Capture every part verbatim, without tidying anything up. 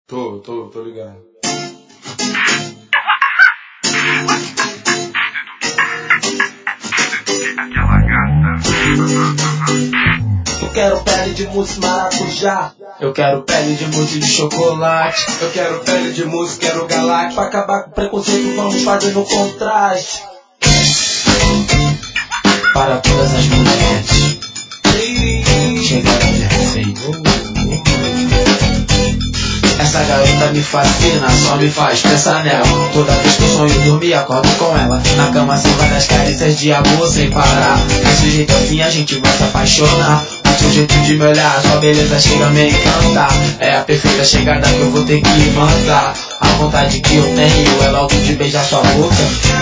Tô, tô, tô ligado. Eu quero pele de mousse maracujá. Eu quero pele de mousse de chocolate. Eu quero pele de mousse, quero galáctico. Pra acabar com o preconceito, vamos fazer no contraste. Para todas as mulheres chegar a ver feio. Essa garota me fascina, só me faz pensar nela. Toda vez que eu sonho dormir, acordo com ela. Na cama sem várias carícias de amor sem parar. Desse jeito assim a gente vai se apaixonar. O seu jeito de me olhar, sua beleza chega a me encantar. É a perfeita chegada que eu vou ter que mandar. A vontade que eu tenho é logo de beijar sua boca.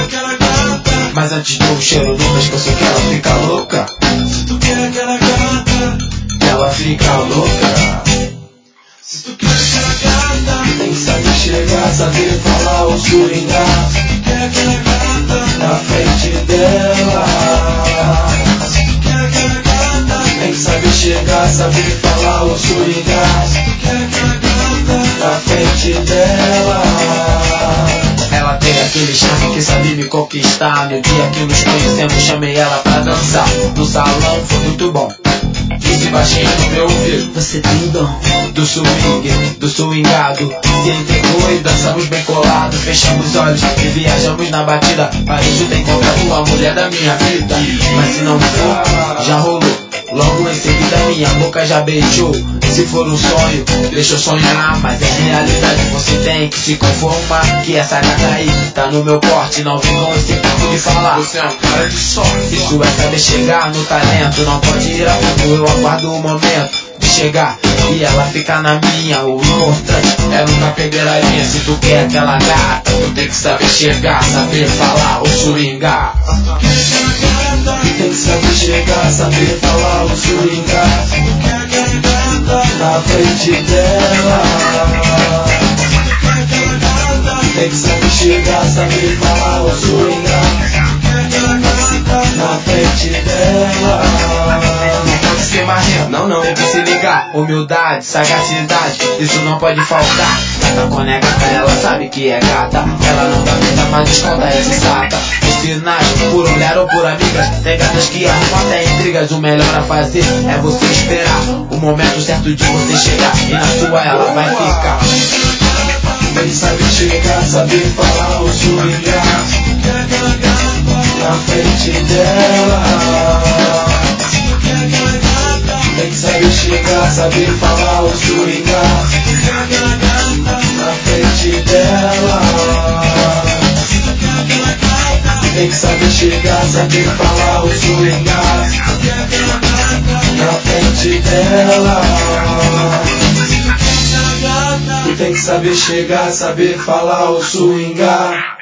Mas antes do cheiro no pescoço que ela fica louca. Se tu quer aquela gata, Ela fica louca. se tu quer aquela gata, tem que saber chegar, saber falar ou swingar. Se tu quer aquela gata, na frente dela. Se tu quer aquela gata, tem que saber chegar, saber falar ou swingar. Se tu quer aquela gata, na frente dela. Ela tem aquele charme que sabe me conquistar. No dia que nos conhecemos chamei ela pra dançar. No salão foi muito bom. Disse baixinho no meu ouvido: Você tem o dom do swing, do swingado. Se entregou e dançamos bem colado. Fechamos os olhos e viajamos na batida. Parejo tem encontrado a mulher da minha vida. Mas se não for, já rolou. Logo em seguida minha boca já beijou. Se for um sonho, deixa eu sonhar. Mas é realidade, você tem que se conformar. Que essa gata aí tá no meu porte. Não vem com esse papo de falar. Você é um cara de sorte. Isso é saber chegar no talento. Não pode ir a fundo, eu aguardo o momento de chegar e ela ficar na minha. O importante é nunca perder a linha. Se tu quer aquela gata, tu tem que saber chegar, saber falar ou swingar. tem que saber chegar, saber falar ou swingar. Se tu quer aquela gata, na frente dela. Se tu quer aquela gata, tem que saber chegar, saber falar ou swingar. Se tu quer aquela gata, na frente dela. Pode ser marrento, não, não, tem que se ligar. Humildade, sagacidade, isso não pode faltar. Gata quando é gata, ela sabe que é gata. Ela não dá vida, mas desconta esse saca. Os sinais, por olhar ou por amigas. Tem gatas que arrumam até intrigas. O melhor a fazer é você esperar o momento certo de você chegar. E na sua ela vai ficar. Tem que saber chegar, saber falar ou swingar. Se tu quer aquela gata, na frente dela. Se tu quer aquela gata, tem que saber chegar, saber falar ou swingar. Se tu quer aquela gata, na frente dela. Se tu quer aquela gata, tem que saber chegar, saber falar ou swingar. Se tu quer aquela gata, na frente dela. Tu tem que saber chegar, saber falar ou swingar.